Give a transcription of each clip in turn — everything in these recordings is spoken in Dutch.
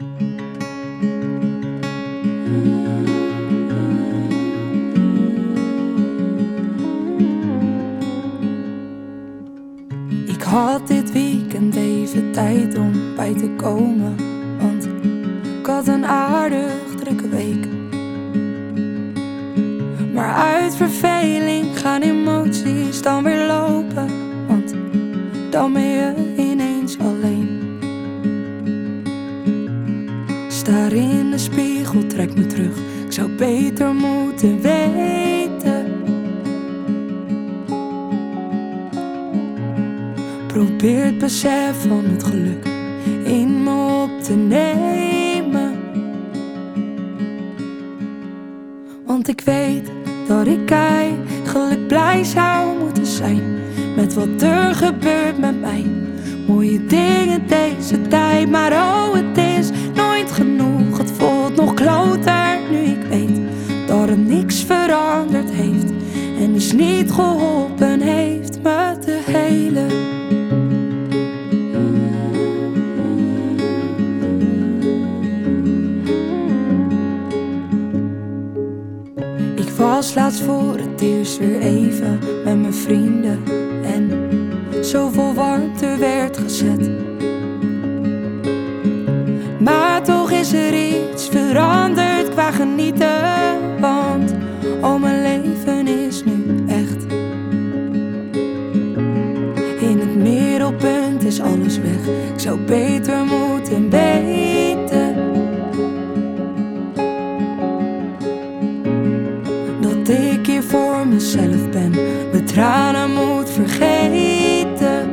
Ik had dit weekend even tijd om bij te komen, want ik had een aardig drukke week. Maar uit verveling gaan emoties dan weer lopen, want dan ben je ineens alleen. Staar in de spiegel, trek me terug, ik zou beter moeten weten. Probeer het besef van het geluk in me op te nemen, want ik weet dat ik eigenlijk blij zou moeten zijn met wat er gebeurt met mij. Mooie dingen deze tijd, maar oh, het is nooit genoeg. Het voelt nog kloter nu ik weet dat het niks veranderd heeft en dus niet geholpen heeft me te helen. Ik was laatst voor het eerst weer even met mijn vrienden en zoveel warmte werd gezet. Maar toch is er iets veranderd qua genieten, want al mijn leven is nu echt. In het middelpunt is alles weg, ik zou beter moeten weten dat ik hier voor mezelf ben, mijn tranen moet vergeten.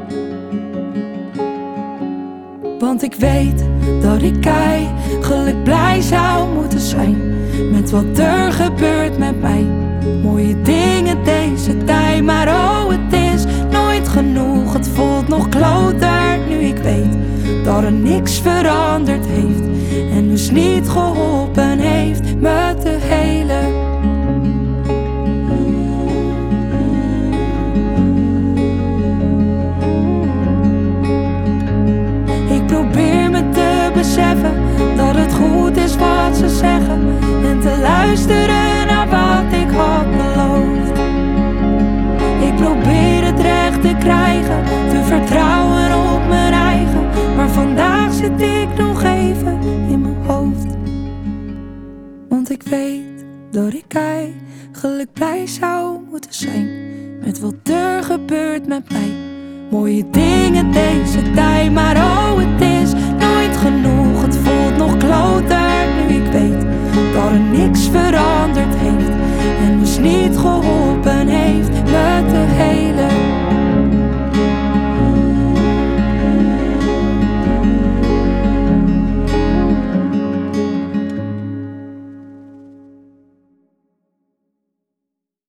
Want ik weet dat ik eigenlijk blij zou moeten zijn met wat er gebeurt met mij. Mooie dingen deze tijd, maar oh, het is nooit genoeg. Het voelt nog kloter nu ik weet dat er niks veranderd heeft en dus niet geholpen heeft me te helen. Beseffen dat het goed is wat ze zeggen en te luisteren naar wat ik had beloofd. Ik probeer het recht te krijgen, te vertrouwen op mijn eigen, maar vandaag zit ik nog even in mijn hoofd. Want ik weet dat ik eigenlijk blij zou moeten zijn met wat er gebeurt met mij. Mooie dingen deze tijd, maar oh, het is nooit genoeg. Het voelt nog kloter nu ik weet dat er niks veranderd heeft en dus niet geholpen heeft